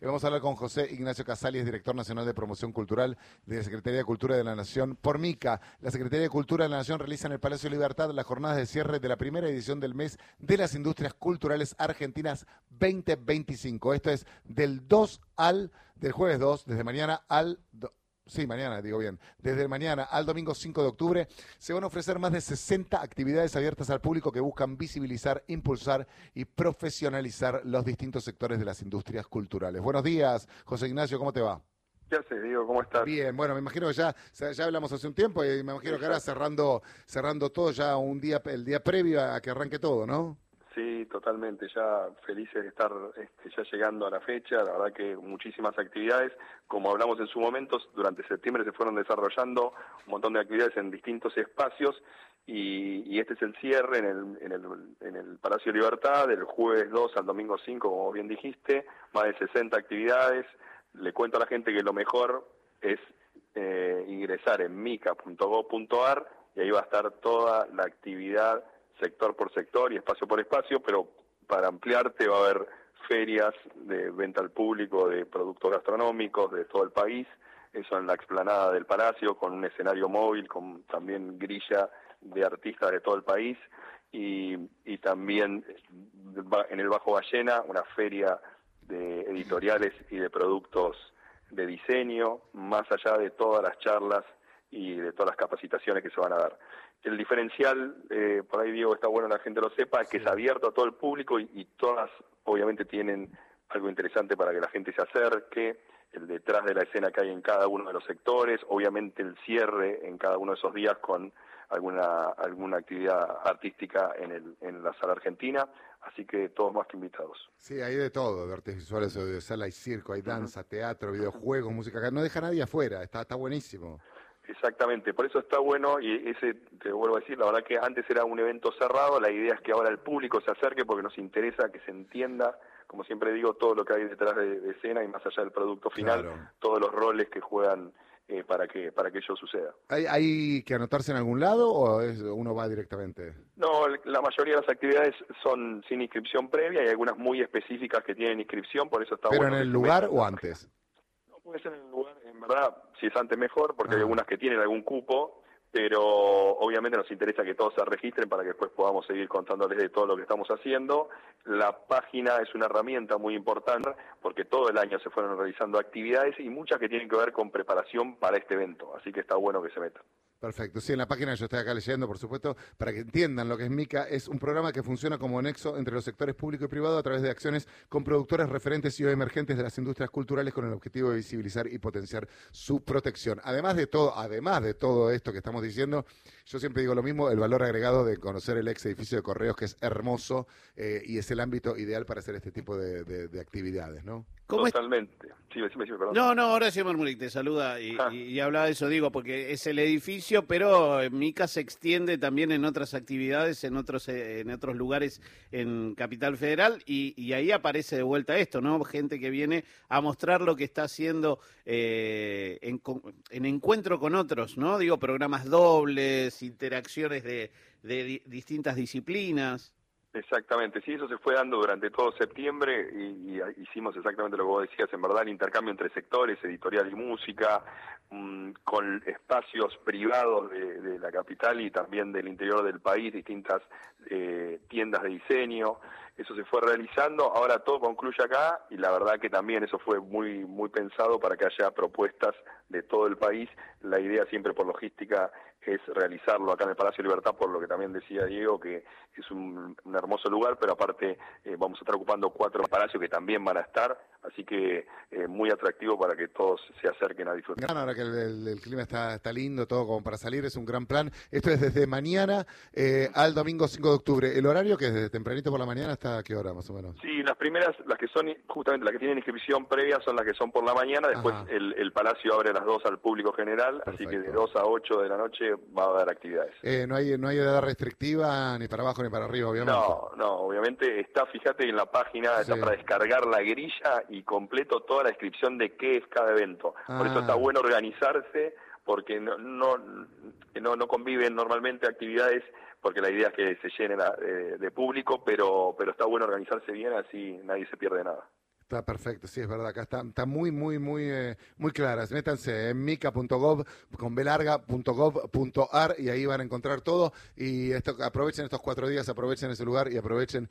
Y vamos a hablar con José Ignacio Casali, es director nacional de promoción cultural de la Secretaría de Cultura de la Nación por MICA. La Secretaría de Cultura de la Nación realiza en el Palacio Libertad las jornadas de cierre de la primera edición del mes de las industrias culturales argentinas 2025. Esto es del jueves 2, desde mañana Sí, mañana, digo bien. Desde mañana al domingo 5 de octubre se van a ofrecer más de 60 actividades abiertas al público que buscan visibilizar, impulsar y profesionalizar los distintos sectores de las industrias culturales. Buenos días, José Ignacio, ¿cómo te va? ¿Qué haces, Diego? ¿Cómo estás? Bien, bueno, me imagino que ya hablamos hace un tiempo y me imagino que ahora cerrando todo ya el día previo a que arranque todo, ¿no? Sí, totalmente. Ya felices de estar ya llegando a la fecha. La verdad que muchísimas actividades. Como hablamos en su momento, durante septiembre se fueron desarrollando un montón de actividades en distintos espacios y este es el cierre en el Palacio Libertad, del jueves 2 al domingo 5, como bien dijiste, más de 60 actividades. Le cuento a la gente que lo mejor es ingresar en mica.gov.ar y ahí va a estar toda la actividad sector por sector y espacio por espacio, pero para ampliarte va a haber ferias de venta al público de productos gastronómicos de todo el país, eso en la explanada del Palacio, con un escenario móvil, con también grilla de artistas de todo el país, y también en el Bajo Ballena, una feria de editoriales y de productos de diseño, más allá de todas las charlas y de todas las capacitaciones que se van a dar. El diferencial, por ahí Diego, está bueno que la gente lo sepa, es que es abierto a todo el público y todas obviamente tienen algo interesante para que la gente se acerque, el detrás de la escena que hay en cada uno de los sectores, obviamente el cierre en cada uno de esos días con alguna actividad artística en la sala argentina, así que todos más que invitados. Sí, hay de todo, de artes visuales, de sala, hay circo, hay danza, teatro, videojuegos, música, no deja nadie afuera, está buenísimo. Exactamente, por eso está bueno y ese, te vuelvo a decir, la verdad que antes era un evento cerrado, la idea es que ahora el público se acerque porque nos interesa que se entienda, como siempre digo, todo lo que hay detrás de escena y más allá del producto final, Claro. todos los roles que juegan para que ello suceda. ¿Hay que anotarse en algún lado o uno va directamente? No, la mayoría de las actividades son sin inscripción previa y algunas muy específicas que tienen inscripción, por eso está ¿Pero bueno en que el se lugar metan en o la antes? página. No puede ser en el lugar, en verdad, si es antes mejor, porque hay algunas que tienen algún cupo, pero obviamente nos interesa que todos se registren para que después podamos seguir contándoles de todo lo que estamos haciendo. La página es una herramienta muy importante porque todo el año se fueron realizando actividades y muchas que tienen que ver con preparación para este evento, así que está bueno que se metan. Perfecto. Sí, en la página yo estoy acá leyendo, por supuesto, para que entiendan lo que es MICA. Es un programa que funciona como nexo entre los sectores público y privado a través de acciones con productores referentes y o emergentes de las industrias culturales con el objetivo de visibilizar y potenciar su protección. Además de todo esto que estamos diciendo, yo siempre digo lo mismo, el valor agregado de conocer el ex edificio de Correos, que es hermoso y es el ámbito ideal para hacer este tipo de actividades, ¿no? Totalmente. Sí, perdón. No, Horacio Marmuric te saluda y hablaba de eso, digo, porque es el edificio, pero MICA se extiende también en otras actividades, en otros lugares en Capital Federal, y ahí aparece de vuelta esto, ¿no? Gente que viene a mostrar lo que está haciendo en encuentro con otros, ¿no? Digo, programas dobles, interacciones de distintas disciplinas. Exactamente, sí, eso se fue dando durante todo septiembre y hicimos exactamente lo que vos decías, en verdad, el intercambio entre sectores, editorial y música, con espacios privados de la capital y también del interior del país, distintas tiendas de diseño, eso se fue realizando, ahora todo concluye acá y la verdad que también eso fue muy, muy pensado para que haya propuestas de todo el país, la idea siempre por logística es realizarlo acá en el Palacio Libertad, por lo que también decía Diego, que es un hermoso lugar, pero aparte vamos a estar ocupando 4 palacios que también van a estar, así que muy atractivo para que todos se acerquen a disfrutar. Ahora que el clima está lindo, todo como para salir, es un gran plan. Esto es desde mañana al domingo 5 de octubre. ¿El horario que es desde tempranito por la mañana hasta qué hora más o menos? Sí, las primeras, las que son justamente las que tienen inscripción previa son las que son por la mañana, después el Palacio abre a las 2 al público general, Perfecto. Así que de 2 a 8 de la noche va a haber actividades. No hay edad restrictiva ni para abajo ni para arriba, obviamente. No, obviamente está, fíjate en la página, está para descargar la grilla y completo toda la descripción de qué es cada evento. Por eso está bueno organizarse, porque no conviven normalmente actividades, porque la idea es que se llenen de público, pero está bueno organizarse bien, así nadie se pierde nada. Está perfecto, sí, es verdad, acá está muy claras. Métanse en mica.gov, con belarga.gov.ar y ahí van a encontrar todo. Y aprovechen estos 4 días, aprovechen ese lugar y aprovechen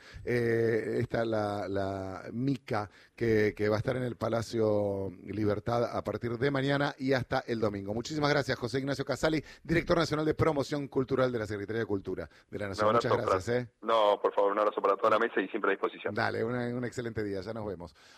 la Mica que va a estar en el Palacio Libertad a partir de mañana y hasta el domingo. Muchísimas gracias, José Ignacio Casali, director nacional de Promoción Cultural de la Secretaría de Cultura de la Nación. Muchas gracias. No, por favor, un abrazo para toda la mesa y siempre a disposición. Dale, un excelente día, ya nos vemos.